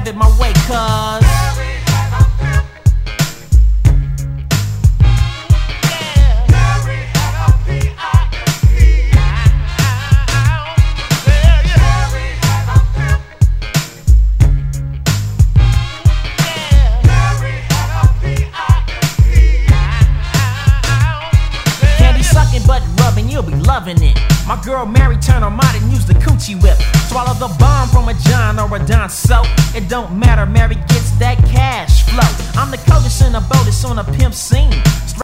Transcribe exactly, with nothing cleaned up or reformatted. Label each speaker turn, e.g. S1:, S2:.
S1: it my way, cuz butt rubbing, you'll be loving it. My girl Mary turn her mind and use the coochie whip. Swallow the bomb from a John or a Don, so it don't matter, Mary gets that cash flow. I'm the coldest in the boldest on a pimp scene.